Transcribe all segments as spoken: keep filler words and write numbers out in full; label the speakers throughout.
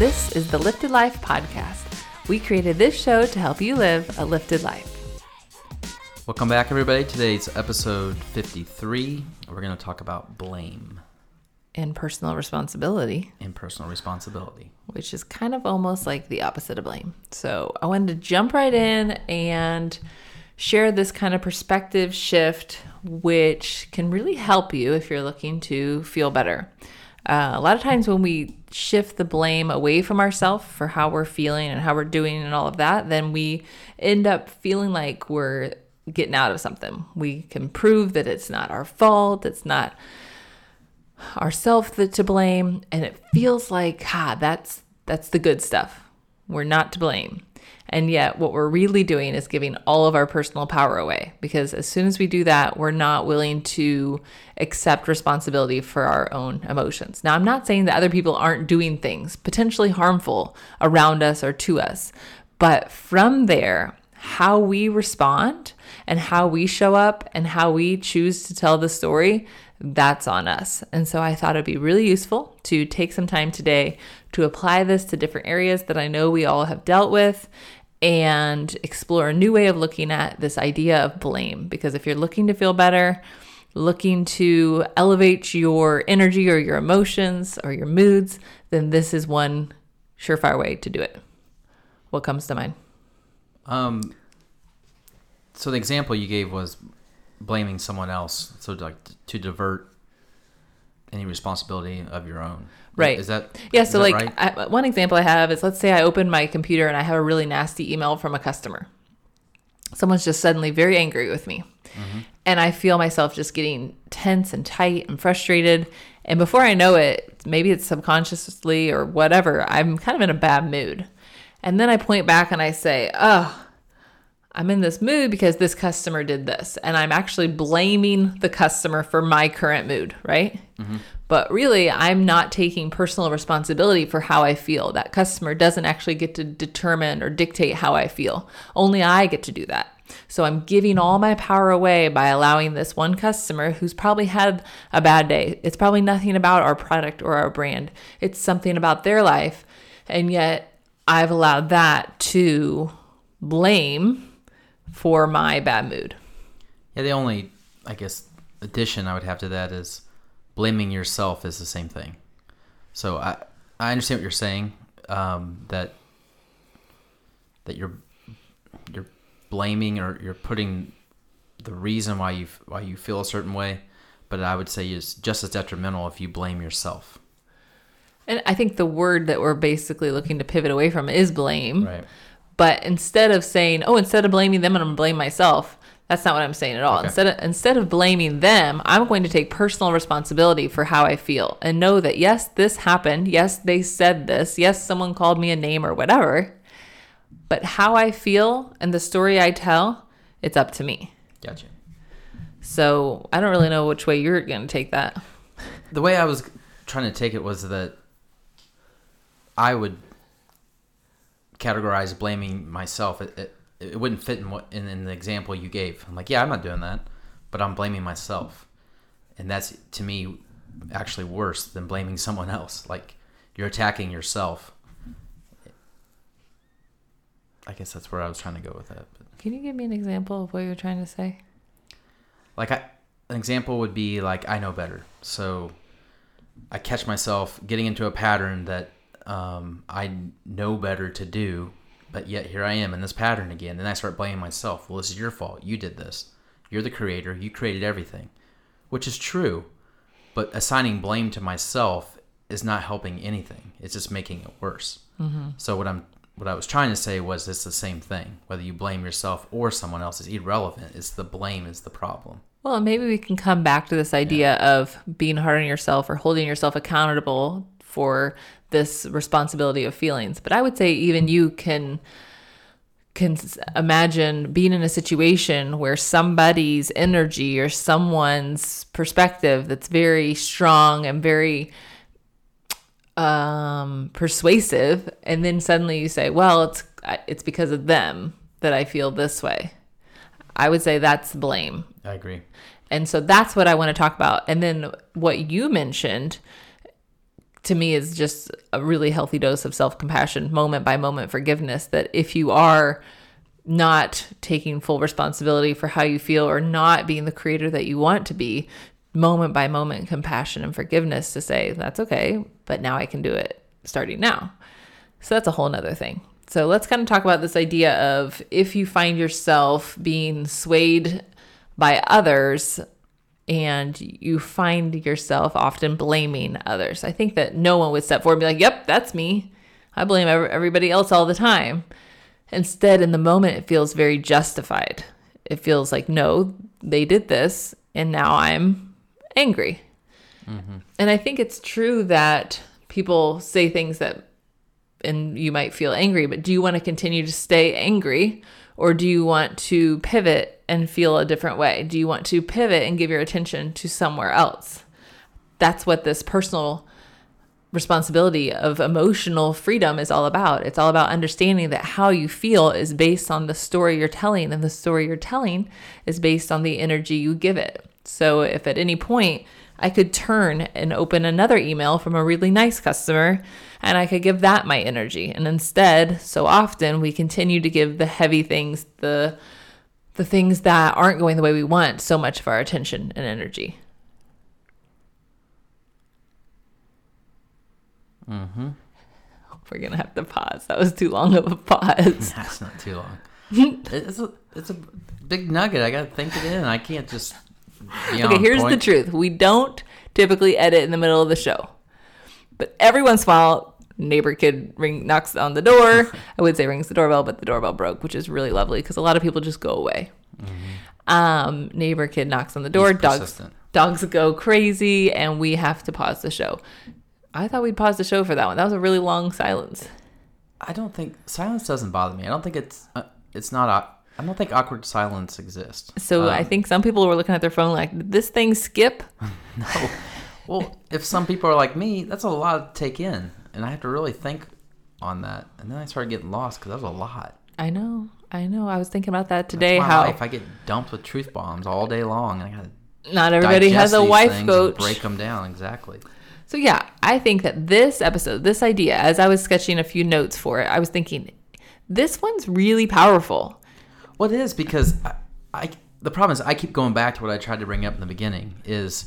Speaker 1: This is the Lifted Life Podcast. We created this show to help you live a lifted life.
Speaker 2: Welcome back, everybody. Today's episode fifty-three. We're going to talk about blame.
Speaker 1: And personal responsibility.
Speaker 2: And personal responsibility.
Speaker 1: Which is kind of almost like the opposite of blame. So I wanted to jump right in and share this kind of perspective shift, which can really help you if you're looking to feel better. Uh, a lot of times when we shift the blame away from ourselves for how we're feeling and how we're doing and all of that, then we end up feeling like we're getting out of something. We can prove that it's not our fault. It's not ourselves to blame. And it feels like, ah, that's, that's the good stuff. We're not to blame. And yet what we're really doing is giving all of our personal power away, because as soon as we do that, we're not willing to accept responsibility for our own emotions. Now, I'm not saying that other people aren't doing things potentially harmful around us or to us, but from there, how we respond and how we show up and how we choose to tell the story, that's on us. And so I thought it'd be really useful to take some time today to apply this to different areas that I know we all have dealt with and explore a new way of looking at this idea of blame. Because if you're looking to feel better, looking to elevate your energy or your emotions or your moods, then this is one surefire way to do it. What comes to mind?
Speaker 2: Um. So the example you gave was blaming someone else, so like to divert any responsibility of your own.
Speaker 1: Right.
Speaker 2: Is that
Speaker 1: yeah? So
Speaker 2: is
Speaker 1: like
Speaker 2: that right?
Speaker 1: I, one example I have is, let's say I open my computer and I have a really nasty email from a customer. Someone's just suddenly very angry with me, mm-hmm. and I feel myself just getting tense and tight and frustrated. And before I know it, maybe it's subconsciously or whatever, I'm kind of in a bad mood. And then I point back and I say, "Oh, I'm in this mood because this customer did this." And I'm actually blaming the customer for my current mood, right? Mm-hmm. But really, I'm not taking personal responsibility for how I feel. That customer doesn't actually get to determine or dictate how I feel. Only I get to do that. So I'm giving all my power away by allowing this one customer who's probably had a bad day. It's probably nothing about our product or our brand. It's something about their life. And yet I've allowed that to blame for my bad mood.
Speaker 2: Yeah, the only, I guess, addition I would have to that is blaming yourself is the same thing. So I I understand what you're saying, um, that that you're you're blaming or you're putting the reason why you why you feel a certain way, but I would say it's just as detrimental if you blame yourself.
Speaker 1: And I think the word that we're basically looking to pivot away from is blame.
Speaker 2: Right.
Speaker 1: But instead of saying, oh, instead of blaming them, I'm going to blame myself, that's not what I'm saying at all.
Speaker 2: Okay.
Speaker 1: Instead of, instead of blaming them, I'm going to take personal responsibility for how I feel and know that, yes, this happened. Yes, they said this. Yes, someone called me a name or whatever. But how I feel and the story I tell, it's up to me.
Speaker 2: Gotcha.
Speaker 1: So I don't really know which way you're going to take that.
Speaker 2: The way I was trying to take it was that I would categorize blaming myself. It, it, it wouldn't fit in what in, in the example you gave. I'm like, yeah, I'm not doing that, but I'm blaming myself, and that's to me actually worse than blaming someone else. Like, you're attacking yourself. I guess that's where I was trying to go with that. But,
Speaker 1: can you give me an example of what you're trying to say?
Speaker 2: like, I, an example would be like, I know better, so I catch myself getting into a pattern that Um, I know better to do, but yet here I am in this pattern again. And I start blaming myself. Well, this is your fault. You did this. You're the creator. You created everything, which is true. But assigning blame to myself is not helping anything. It's just making it worse. Mm-hmm. So what I'm, what I was trying to say was it's the same thing. Whether you blame yourself or someone else is irrelevant. It's the blame is the problem.
Speaker 1: Well, maybe we can come back to this idea yeah. of being hard on yourself or holding yourself accountable for this responsibility of feelings. But I would say even you can can imagine being in a situation where somebody's energy or someone's perspective that's very strong and very um, persuasive, and then suddenly you say, well, it's it's because of them that I feel this way. I would say that's blame.
Speaker 2: I agree.
Speaker 1: And so that's what I want to talk about. And then what you mentioned to me is just a really healthy dose of self-compassion, moment by moment forgiveness, that if you are not taking full responsibility for how you feel or not being the creator that you want to be, moment by moment compassion and forgiveness to say, that's okay, but now I can do it starting now. So that's a whole nother thing. So let's kind of talk about this idea of if you find yourself being swayed by others and you find yourself often blaming others. I think that no one would step forward and be like, yep, that's me. I blame everybody else all the time. Instead, in the moment, it feels very justified. It feels like, no, they did this, and now I'm angry. Mm-hmm. And I think it's true that people say things that, and you might feel angry, but do you want to continue to stay angry, or do you want to pivot and feel a different way? Do you want to pivot and give your attention to somewhere else? That's what this personal responsibility of emotional freedom is all about. It's all about understanding that how you feel is based on the story you're telling, and the story you're telling is based on the energy you give it. So if at any point I could turn and open another email from a really nice customer, and I could give that my energy, and instead, so often we continue to give the heavy things, the the things that aren't going the way we want, so much of our attention and energy.
Speaker 2: Mm-hmm.
Speaker 1: We're going to have to pause. That was too long of a pause.
Speaker 2: That's not too long. it's, a, it's a big nugget. I got to think it in. I can't just be
Speaker 1: Okay,
Speaker 2: on
Speaker 1: here's
Speaker 2: point.
Speaker 1: the truth. We don't typically edit in the middle of the show. But every once in a while, neighbor kid ring knocks on the door. I would say rings the doorbell, but the doorbell broke, which is really lovely because a lot of people just go away. Mm-hmm. Um, neighbor kid knocks on the door.
Speaker 2: He's
Speaker 1: dogs,
Speaker 2: persistent.
Speaker 1: dogs go crazy, and we have to pause the show. I thought we'd pause the show for that one. That was a really long silence.
Speaker 2: I don't think silence doesn't bother me. I don't think it's uh, it's not. Uh, I don't think awkward silence exists.
Speaker 1: So
Speaker 2: um,
Speaker 1: I think some people were looking at their phone like, did this thing skip?
Speaker 2: No. Well, if some people are like me, that's a lot to take in, and I have to really think on that. And then I started getting lost because that was a lot.
Speaker 1: I know, I know. I was thinking about that today.
Speaker 2: That's my
Speaker 1: how
Speaker 2: life. I get dumped with truth bombs all day long, and I got to
Speaker 1: not everybody has a wife coach.
Speaker 2: Break them down exactly.
Speaker 1: So yeah, I think that this episode, this idea, as I was sketching a few notes for it, I was thinking, this one's really powerful.
Speaker 2: Well, it is because I, I the problem is I keep going back to what I tried to bring up in the beginning is,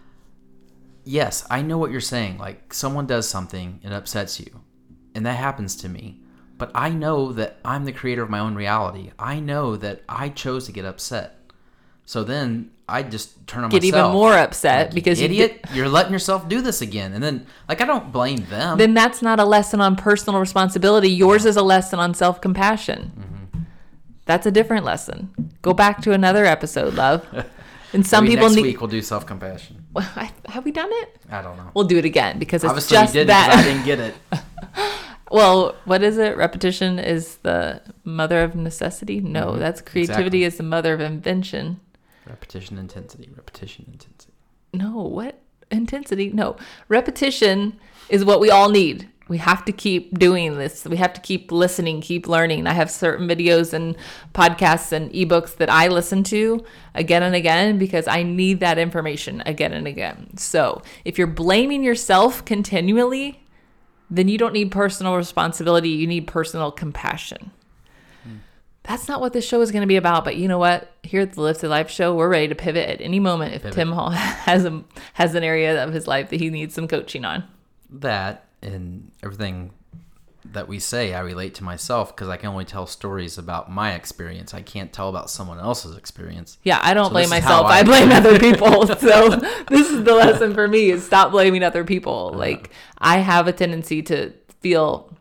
Speaker 2: yes, I know what you're saying. Like someone does something, it upsets you, and that happens to me. But I know that I'm the creator of my own reality. I know that I chose to get upset. So then I just turn on
Speaker 1: Get
Speaker 2: myself.
Speaker 1: even more upset
Speaker 2: like,
Speaker 1: because
Speaker 2: you
Speaker 1: you
Speaker 2: idiot,
Speaker 1: get,
Speaker 2: you're letting yourself do this again. And then, like, I don't blame them.
Speaker 1: then that's not a lesson on personal responsibility. Yours is a lesson on self-compassion. Mm-hmm. That's a different lesson. Go back to another episode, love. And some
Speaker 2: Maybe
Speaker 1: people
Speaker 2: next
Speaker 1: need.
Speaker 2: week we'll do self-compassion.
Speaker 1: Well, I, have we done it?
Speaker 2: I don't know.
Speaker 1: We'll do it again because it's
Speaker 2: Obviously
Speaker 1: just
Speaker 2: you did
Speaker 1: that.
Speaker 2: because I didn't get it.
Speaker 1: Well, what is it? Repetition is the mother of necessity? No,
Speaker 2: Mm-hmm.
Speaker 1: that's creativity
Speaker 2: Exactly.
Speaker 1: is the mother of invention.
Speaker 2: Repetition intensity. Repetition intensity.
Speaker 1: No, what? Intensity? No. Repetition is what we all need. We have to keep doing this. We have to keep listening, keep learning. I have certain videos and podcasts and ebooks that I listen to again and again because I need that information again and again. So if you're blaming yourself continually, then you don't need personal responsibility. You need personal compassion. Hmm. That's not what this show is going to be about. But you know what? Here at the Lifted Life Show, we're ready to pivot at any moment if
Speaker 2: Pivot.
Speaker 1: Tim Hall has a, has an area of his life that he needs some coaching on.
Speaker 2: That and everything that we say, I relate to myself because I can only tell stories about my experience. I can't tell about someone else's experience.
Speaker 1: Yeah, I don't
Speaker 2: So
Speaker 1: blame
Speaker 2: this is
Speaker 1: myself.
Speaker 2: how
Speaker 1: I,
Speaker 2: I-
Speaker 1: blame other people. So this is the lesson for me is stop blaming other people.
Speaker 2: Uh-huh.
Speaker 1: Like I have a tendency to feel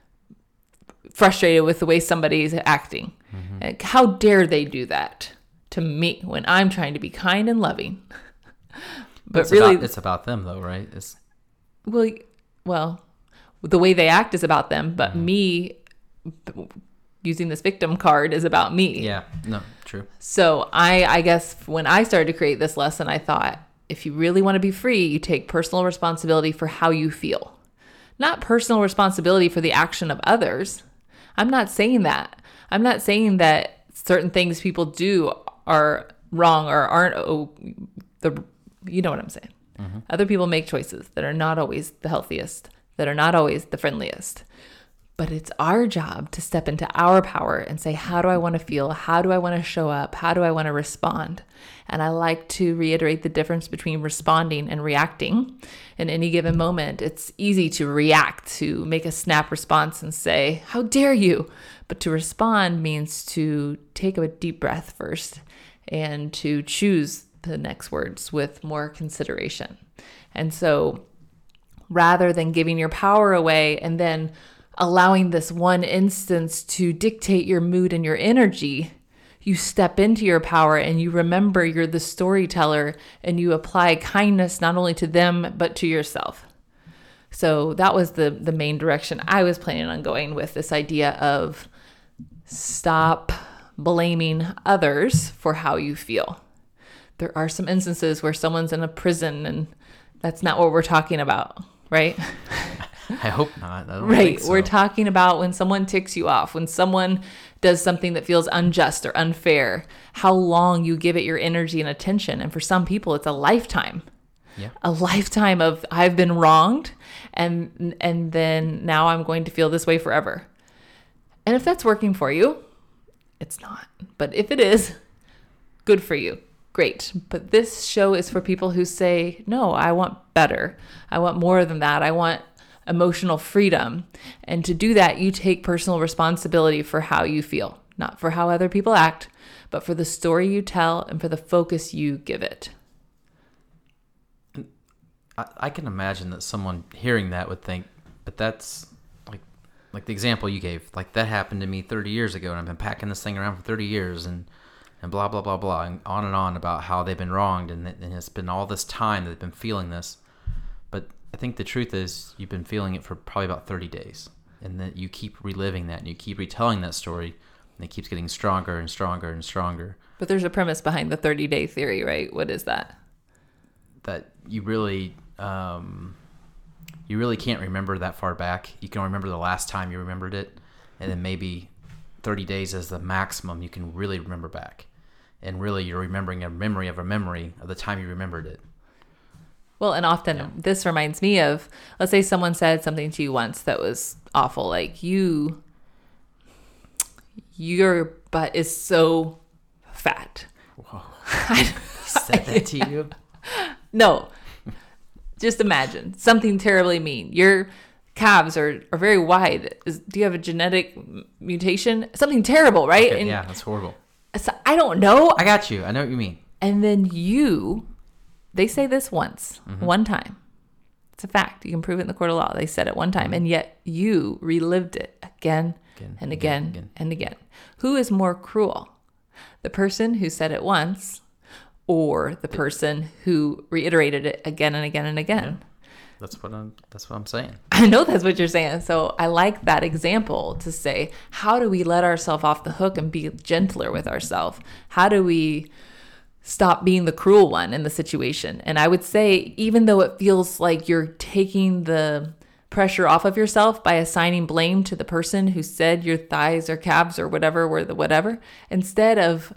Speaker 1: frustrated with the way somebody's acting.
Speaker 2: Mm-hmm.
Speaker 1: Like, how dare they do that to me when I'm trying to be kind and loving? But
Speaker 2: it's
Speaker 1: really,
Speaker 2: about, it's about them though, right? It's
Speaker 1: well, well, the way they act is about them, but
Speaker 2: Mm-hmm.
Speaker 1: me using this victim card is about me.
Speaker 2: yeah, no, true.
Speaker 1: So I, I guess when I started to create this lesson, I thought, if you really want to be free, you take personal responsibility for how you feel, not personal responsibility for the action of others. I'm not saying that. I'm not saying that certain things people do are wrong or aren't, oh, the, you know what I'm saying.
Speaker 2: Mm-hmm.
Speaker 1: Other people make choices that are not always the healthiest, that are not always the friendliest. But it's our job to step into our power and say, how do I want to feel? How do I want to show up? How do I want to respond? And I like to reiterate the difference between responding and reacting. In any given moment, it's easy to react, to make a snap response and say, how dare you? But to respond means to take a deep breath first and to choose the next words with more consideration. And so rather than giving your power away and then allowing this one instance to dictate your mood and your energy, you step into your power and you remember you're the storyteller and you apply kindness not only to them, but to yourself. So that was the, the main direction I was planning on going with this idea of stop blaming others for how you feel. There are some instances where someone's in a prison and that's not what we're talking about, right?
Speaker 2: I hope not. I don't
Speaker 1: right.
Speaker 2: think so.
Speaker 1: We're talking about when someone ticks you off, when someone does something that feels unjust or unfair, how long you give it your energy and attention. And for some people, it's a lifetime.
Speaker 2: Yeah.
Speaker 1: A lifetime of I've been wronged and and then now I'm going to feel this way forever. And if that's working for you, it's not. But if it is, good for you. Great. But this show is for people who say, no, I want better. I want more than that. I want emotional freedom. And to do that, you take personal responsibility for how you feel, not for how other people act, but for the story you tell and for the focus you give it.
Speaker 2: I, I can imagine that someone hearing that would think, but that's like, like the example you gave, like that happened to me thirty years ago and I've been packing this thing around for thirty years and, and blah, blah, blah, blah, and on and on about how they've been wronged and, and it's been all this time that they've been feeling this. But I think the truth is you've been feeling it for probably about thirty days and that you keep reliving that and you keep retelling that story and it keeps getting stronger and stronger and stronger.
Speaker 1: But there's a premise behind the thirty-day theory, right? What is that?
Speaker 2: That you really, um, you really can't remember that far back. You can remember the last time you remembered it, and then maybe thirty days is the maximum you can really remember back. And really you're remembering a memory of a memory of the time you remembered it.
Speaker 1: Well, and often yeah. This reminds me of, let's say someone said something to you once that was awful, like you, your butt is so fat.
Speaker 2: Whoa. I said that to you?
Speaker 1: No, just imagine something terribly mean. Your calves are, are very wide. Is, do you have a genetic mutation? Something terrible, right?
Speaker 2: Okay,
Speaker 1: and
Speaker 2: yeah, that's horrible.
Speaker 1: So, I don't know.
Speaker 2: I got you. I know what you mean.
Speaker 1: And then you, they say this once, mm-hmm. one time. It's a fact. You can prove it in the court of law. They said it one time, mm-hmm. and yet you relived it again, again and again, again, again and again. Who is more cruel? The person who said it once or the person who reiterated it again and again and again?
Speaker 2: Yeah. That's what I'm that's what I'm saying.
Speaker 1: I know that's what you're saying. So I like that example to say, how do we let ourselves off the hook and be gentler with ourselves? How do we stop being the cruel one in the situation? And I would say, even though it feels like you're taking the pressure off of yourself by assigning blame to the person who said your thighs or calves or whatever were the whatever, instead of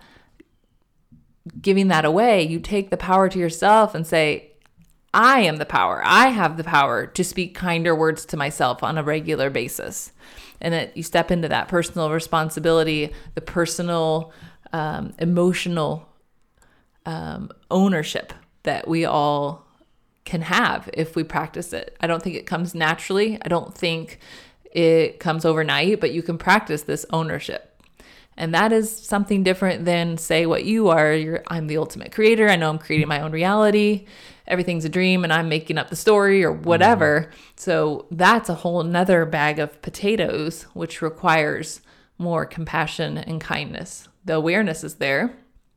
Speaker 1: giving that away, you take the power to yourself and say, I am the power. I have the power to speak kinder words to myself on a regular basis. And that you step into that personal responsibility, the personal, um, emotional um, ownership that we all can have if we practice it. I don't think it comes naturally. I don't think it comes overnight, but you can practice this ownership. And that is something different than say what you are. You're, I'm the ultimate creator. I know I'm creating my own reality. Everything's a dream and I'm making up the story or whatever. Mm-hmm. So that's a whole nother bag of potatoes, which requires more compassion and kindness. The awareness is there,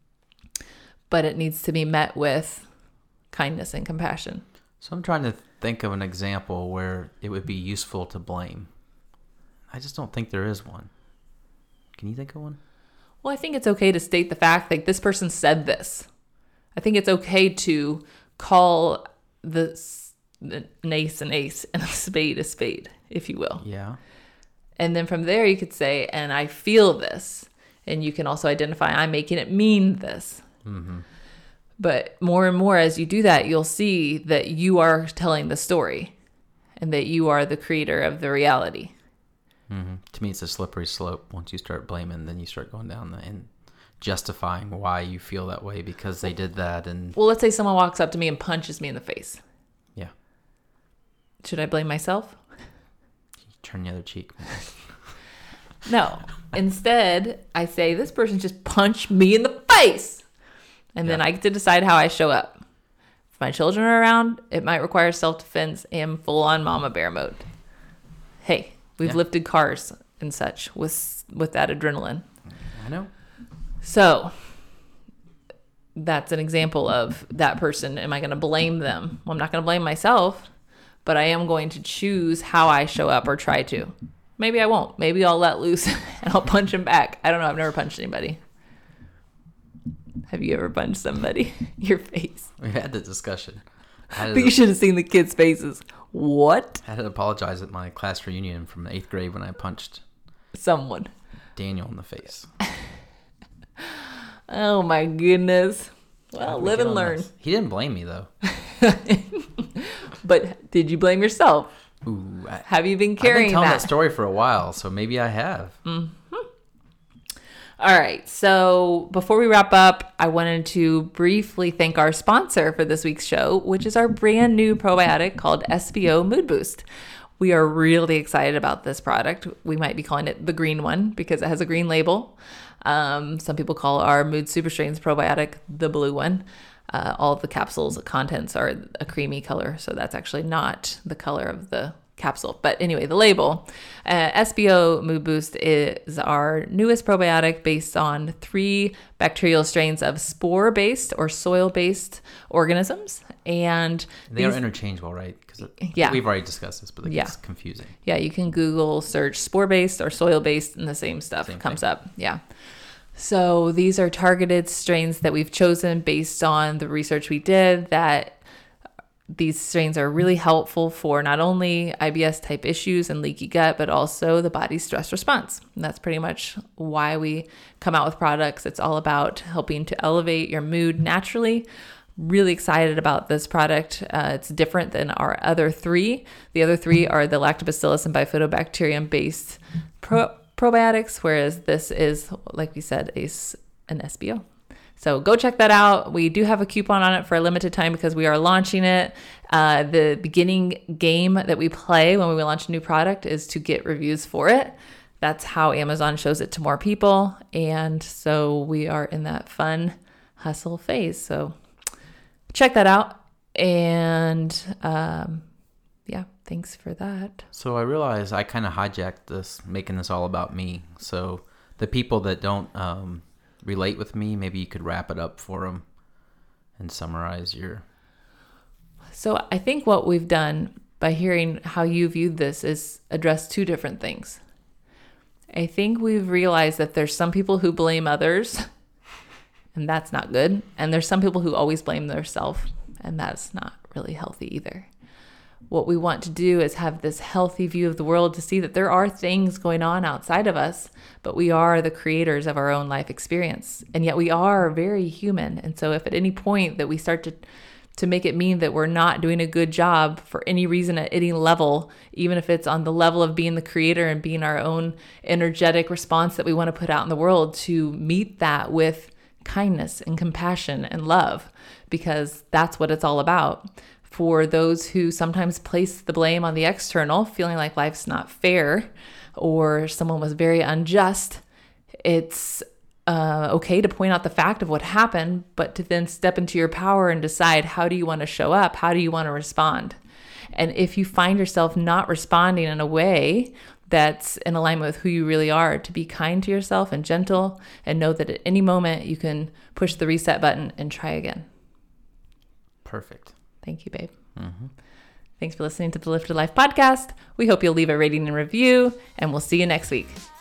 Speaker 1: but it needs to be met with kindness and compassion.
Speaker 2: So I'm trying to think of an example where it would be useful to blame. I just don't think there is one. Can you think of one?
Speaker 1: Well, I think it's okay to state the fact that this person said this. I think it's okay to call the, the an ace an ace and a spade a spade, if you will.
Speaker 2: Yeah.
Speaker 1: And then from there you could say, and I feel this. And you can also identify, I'm making it mean this.
Speaker 2: Mm-hmm.
Speaker 1: But more and more as you do that, you'll see that you are telling the story and that you are the creator of the reality.
Speaker 2: Mm-hmm. To me, it's a slippery slope. Once you start blaming, then you start going down the, and justifying why you feel that way because they did that. And
Speaker 1: well, let's say someone walks up to me and punches me in the face.
Speaker 2: Yeah.
Speaker 1: Should I blame myself?
Speaker 2: Turn the other cheek.
Speaker 1: No. Instead, I say, this person just punched me in the face. And yeah. then I get to decide how I show up. If my children are around, it might require self-defense and full-on mama bear mode. Hey, we've yeah. lifted cars and such with with that adrenaline.
Speaker 2: I know.
Speaker 1: So that's an example of that person. Am I going to blame them? Well, I'm not going to blame myself, but I am going to choose how I show up or try to. Maybe I won't. Maybe I'll let loose and I'll punch him back. I don't know. I've never punched anybody. Have you ever punched somebody in your face?
Speaker 2: We had the discussion.
Speaker 1: I think you should have seen the kids' faces. What?
Speaker 2: I had to apologize at my class reunion from eighth grade when I punched
Speaker 1: someone.
Speaker 2: Daniel in the face.
Speaker 1: Oh my goodness. Well, live and learn.
Speaker 2: This? He didn't blame me though.
Speaker 1: But did you blame yourself?
Speaker 2: Ooh, I,
Speaker 1: have you been carrying
Speaker 2: I've been telling
Speaker 1: that?
Speaker 2: that story for a while, so maybe I have.
Speaker 1: Mm-hmm. All right. So before we wrap up, I wanted to briefly thank our sponsor for this week's show, which is our brand new probiotic called S B O Mood Boost. We are really excited about this product. We might be calling it the green one because it has a green label. Um, some people call our Mood Super Strains probiotic the blue one. Uh, all of the capsules contents are a creamy color, so that's actually not the color of the capsule. But anyway, the label, uh, S B O Mood Boost is our newest probiotic based on three bacterial strains of spore-based or soil-based organisms. And
Speaker 2: they
Speaker 1: these,
Speaker 2: are interchangeable, right? Because
Speaker 1: yeah.
Speaker 2: we've already discussed this, but it gets
Speaker 1: yeah.
Speaker 2: confusing.
Speaker 1: Yeah, you can Google search spore-based or soil-based and the same stuff same comes thing. up. Yeah. So these are targeted strains that we've chosen based on the research we did that these strains are really helpful for not only I B S type issues and leaky gut, but also the body's stress response. And that's pretty much why we come out with products. It's all about helping to elevate your mood naturally. Really excited about this product. Uh, it's different than our other three. The other three are the lactobacillus and bifidobacterium based pro- probiotics, whereas this is, like we said, a, an S B O. So go check that out. We do have a coupon on it for a limited time because we are launching it. Uh, the beginning game that we play when we launch a new product is to get reviews for it. That's how Amazon shows it to more people. And so we are in that fun hustle phase. So check that out. And um, yeah, thanks for that.
Speaker 2: So I realize I kind of hijacked this, making this all about me. So the people that don't... Um, relate with me, maybe you could wrap it up for them and summarize your...
Speaker 1: So I think what we've done by hearing how you viewed this is address two different things. I think we've realized that there's some people who blame others, and that's not good. And there's some people who always blame themselves, and that's not really healthy either. What we want to do is have this healthy view of the world to see that there are things going on outside of us, but we are the creators of our own life experience. And yet we are very human. And so if at any point that we start to, to make it mean that we're not doing a good job for any reason at any level, even if it's on the level of being the creator and being our own energetic response that we want to put out in the world, to meet that with kindness and compassion and love, because that's what it's all about. For those who sometimes place the blame on the external, feeling like life's not fair or someone was very unjust, it's uh, okay to point out the fact of what happened, but to then step into your power and decide, how do you want to show up? How do you want to respond? And if you find yourself not responding in a way that's in alignment with who you really are, to be kind to yourself and gentle, and know that at any moment you can push the reset button and try again.
Speaker 2: Perfect.
Speaker 1: Thank you, babe.
Speaker 2: Mm-hmm.
Speaker 1: Thanks for listening to the Lifted Life podcast. We hope you'll leave a rating and review, and we'll see you next week.